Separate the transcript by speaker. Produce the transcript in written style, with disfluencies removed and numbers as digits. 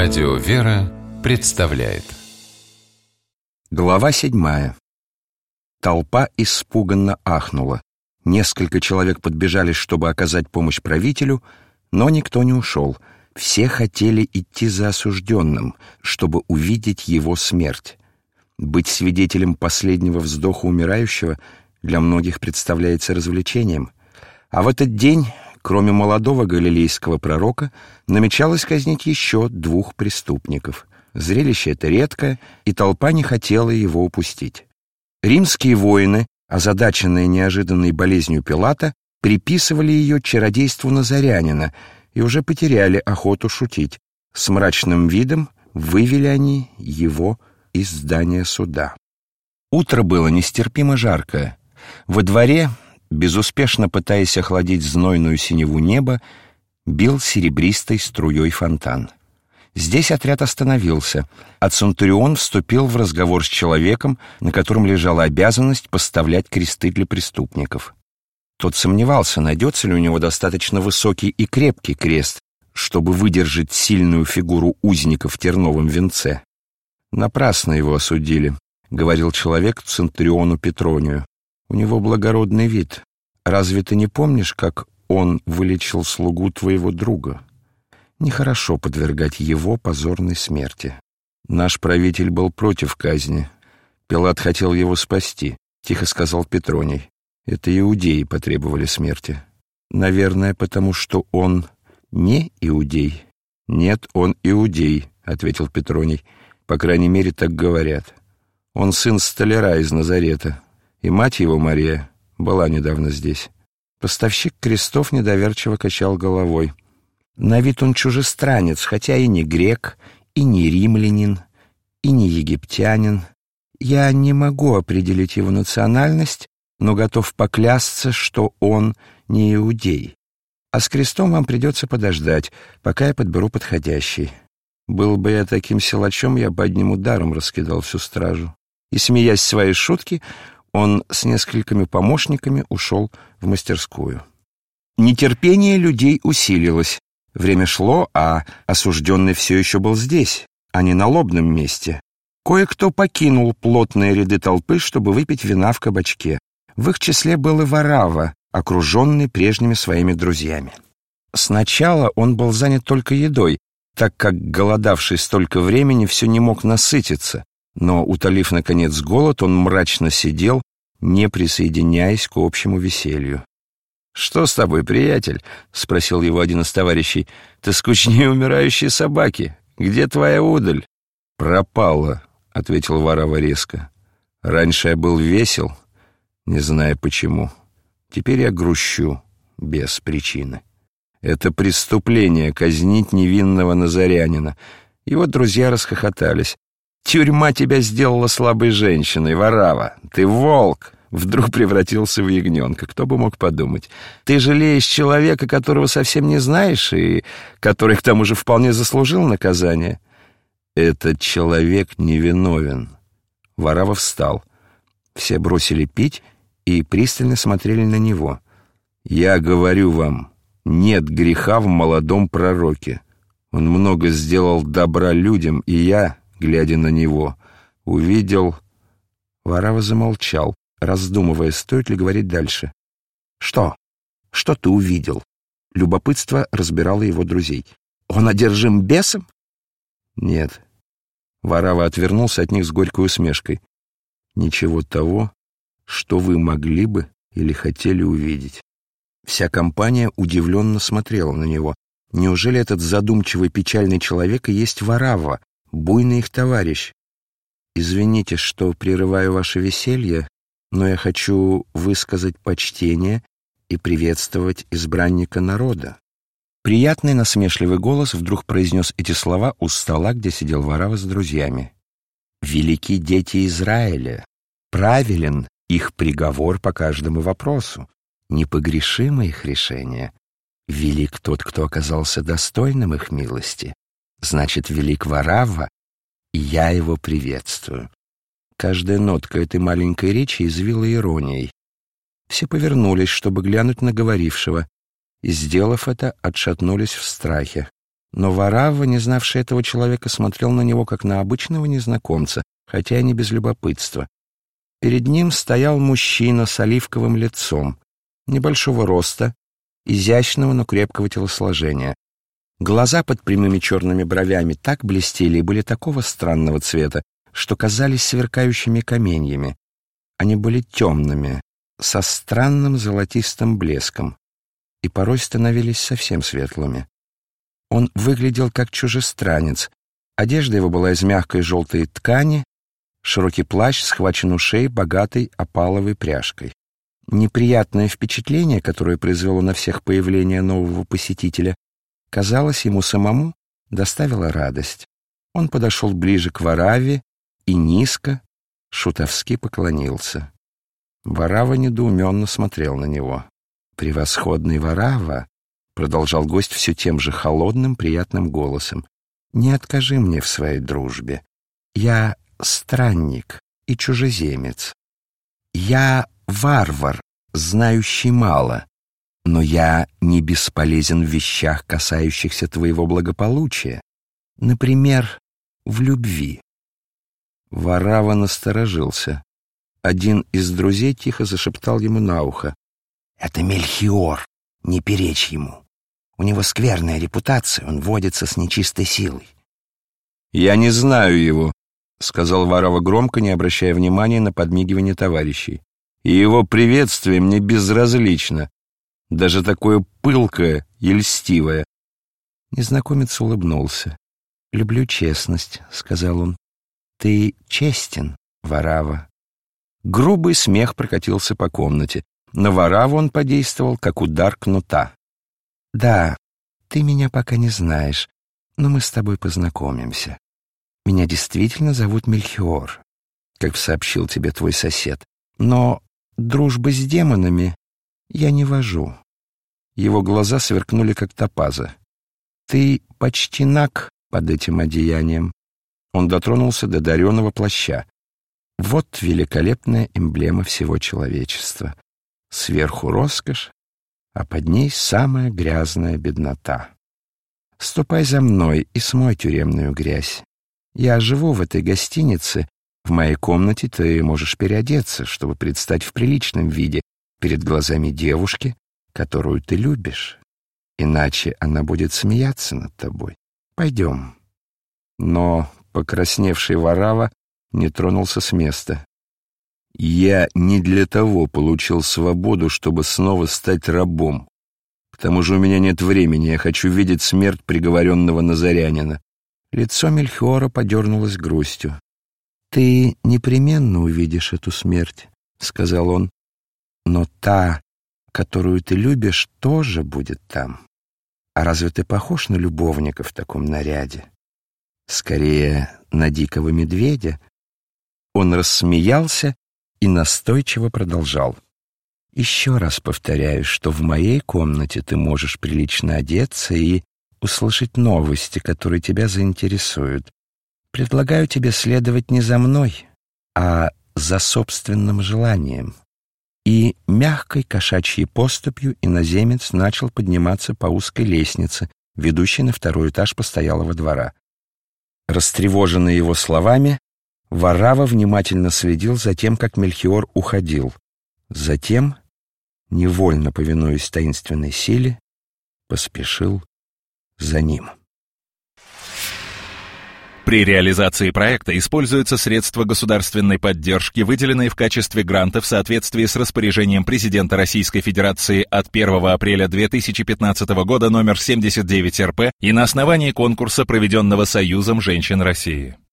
Speaker 1: Радио «Вера» представляет.
Speaker 2: Глава 7. Толпа испуганно ахнула. Несколько человек подбежали, чтобы оказать помощь правителю, но никто не ушел. Все хотели идти за осужденным, чтобы увидеть его смерть. Быть свидетелем последнего вздоха умирающего для многих представляется развлечением. А в этот день, кроме молодого галилейского пророка, намечалось казнить еще 2 преступников. Зрелище это редкое, и толпа не хотела его упустить. Римские воины, озадаченные неожиданной болезнью Пилата, приписывали ее чародейству назарянина и уже потеряли охоту шутить. С мрачным видом вывели они его из здания суда. Утро было нестерпимо жаркое. Во дворе, безуспешно пытаясь охладить знойную синеву неба, бил серебристой струей фонтан. Здесь отряд остановился, а Центурион вступил в разговор с человеком, на котором лежала обязанность поставлять кресты для преступников. Тот сомневался, найдется ли у него достаточно высокий и крепкий крест, чтобы выдержать сильную фигуру узника в терновом венце. «Напрасно его осудили», — говорил человек Центуриону Петронию. «У него благородный вид. Разве ты не помнишь, как он вылечил слугу твоего друга? Нехорошо подвергать его позорной смерти. Наш правитель был против казни. Пилат хотел его спасти», — тихо сказал Петроний. «Это иудеи потребовали смерти. Наверное, потому что он не иудей». «Нет, он иудей», — ответил Петроний. «По крайней мере, так говорят. Он сын столяра из Назарета, и мать его, Мария, была недавно здесь». Поставщик крестов недоверчиво качал головой. На вид он чужестранец, хотя и не грек, и не римлянин, и не египтянин. Я не могу определить его национальность, но готов поклясться, что он не иудей. А с крестом вам придется подождать, пока я подберу подходящий. Был бы я таким силачом, я бы одним ударом раскидал всю стражу». И, смеясь своей шутки, он с несколькими помощниками ушел в мастерскую. Нетерпение людей усилилось. Время шло, а осужденный все еще был здесь, а не на лобном месте. Кое-кто покинул плотные ряды толпы, чтобы выпить вина в кабачке. В их числе был и Варава, окруженный прежними своими друзьями. Сначала он был занят только едой, так как, голодавший столько времени, все не мог насытиться, но, утолив, наконец, голод, он мрачно сидел, не присоединяясь к общему веселью. «Что с тобой, приятель?» — спросил его один из товарищей. «Ты скучнее умирающей собаки. Где твоя удаль?» «Пропала», — ответил Варава резко. «Раньше я был весел, не зная почему. Теперь я грущу без причины. Это преступление — казнить невинного назарянина». Его друзья расхохотались. «Тюрьма тебя сделала слабой женщиной, Варава. Ты волк!» Вдруг превратился в ягненка. Кто бы мог подумать? Ты жалеешь человека, которого совсем не знаешь, и который, к тому же, вполне заслужил наказание. Этот человек невиновен. Варава встал. Все бросили пить и пристально смотрели на него. «Я говорю вам, нет греха в молодом пророке. Он много сделал добра людям, и я, глядя на него, увидел...» Варава замолчал, раздумывая, стоит ли говорить дальше. «Что? Что ты увидел?» Любопытство разбирало его друзей. «Он одержим бесом?» «Нет». Варава отвернулся от них с горькой усмешкой. «Ничего того, что вы могли бы или хотели увидеть». Вся компания удивленно смотрела на него. Неужели этот задумчивый, печальный человек и есть Варава, буйный их товарищ? «Извините, что прерываю ваше веселье, но я хочу высказать почтение и приветствовать избранника народа». Приятный насмешливый голос вдруг произнес эти слова у стола, где сидел Варава с друзьями. «Велики дети Израиля, правилен их приговор по каждому вопросу, непогрешимо их решение. Велик тот, кто оказался достойным их милости. Значит, велик Варава, и я его приветствую». Каждая нотка этой маленькой речи извила иронией. Все повернулись, чтобы глянуть на говорившего, и, сделав это, отшатнулись в страхе. Но Варавва, не знавший этого человека, смотрел на него как на обычного незнакомца, хотя и не без любопытства. Перед ним стоял мужчина с оливковым лицом, небольшого роста, изящного, но крепкого телосложения. Глаза под прямыми черными бровями так блестели и были такого странного цвета, что казались сверкающими каменьями. Они были темными, со странным золотистым блеском, и порой становились совсем светлыми. Он выглядел как чужестранец. Одежда его была из мягкой желтой ткани, широкий плащ схвачен у шеи богатой опаловой пряжкой. Неприятное впечатление, которое произвело на всех появление нового посетителя, казалось, ему самому доставило радость. Он подошел ближе к Варавве и низко, шутовски поклонился. Варавва недоуменно смотрел на него. «Превосходный Варавва», — продолжал гость все тем же холодным, приятным голосом, — «не откажи мне в своей дружбе. Я странник и чужеземец. Я варвар, знающий мало, но я не бесполезен в вещах, касающихся твоего благополучия. Например, в любви». Варавва насторожился. Один из друзей тихо зашептал ему на ухо: «Это Мельхиор, не перечь ему. У него скверная репутация, он водится с нечистой силой». «Я не знаю его», — сказал Варавва громко, не обращая внимания на подмигивание товарищей. «И его приветствие мне безразлично, даже такое пылкое и льстивое». Незнакомец улыбнулся. «Люблю честность», — сказал он. «Ты честен, Варавва». Грубый смех прокатился по комнате. На Варавву он подействовал, как удар кнута. «Да, ты меня пока не знаешь, но мы с тобой познакомимся. Меня действительно зовут Мельхиор, как сообщил тебе твой сосед, но дружбы с демонами я не вожу». Его глаза сверкнули, как топазы. «Ты почти наг под этим одеянием». Он дотронулся до дареного плаща. «Вот великолепная эмблема всего человечества. Сверху роскошь, а под ней самая грязная беднота. Ступай за мной и смой тюремную грязь. Я живу в этой гостинице. В моей комнате ты можешь переодеться, чтобы предстать в приличном виде перед глазами девушки, которую ты любишь. Иначе она будет смеяться над тобой. Пойдем». Но покрасневший Варавва не тронулся с места. «Я не для того получил свободу, чтобы снова стать рабом. К тому же у меня нет времени, я хочу видеть смерть приговоренного назарянина». Лицо Мельхиора подернулось грустью. «Ты непременно увидишь эту смерть», — сказал он. «Но та, которую ты любишь, тоже будет там. А разве ты похож на любовника в таком наряде? Скорее, на дикого медведя». Он рассмеялся и настойчиво продолжал. «Еще раз повторяю, что в моей комнате ты можешь прилично одеться и услышать новости, которые тебя заинтересуют. Предлагаю тебе следовать не за мной, а за собственным желанием». И мягкой кошачьей поступью иноземец начал подниматься по узкой лестнице, ведущей на второй этаж постоялого двора. Растревоженный его словами, Варавва внимательно следил за тем, как Мельхиор уходил. Затем, невольно повинуясь таинственной силе, поспешил за ним.
Speaker 3: При реализации проекта используются средства государственной поддержки, выделенные в качестве гранта в соответствии с распоряжением президента Российской Федерации от 1 апреля 2015 года номер 79 РП и на основании конкурса, проведенного Союзом женщин России.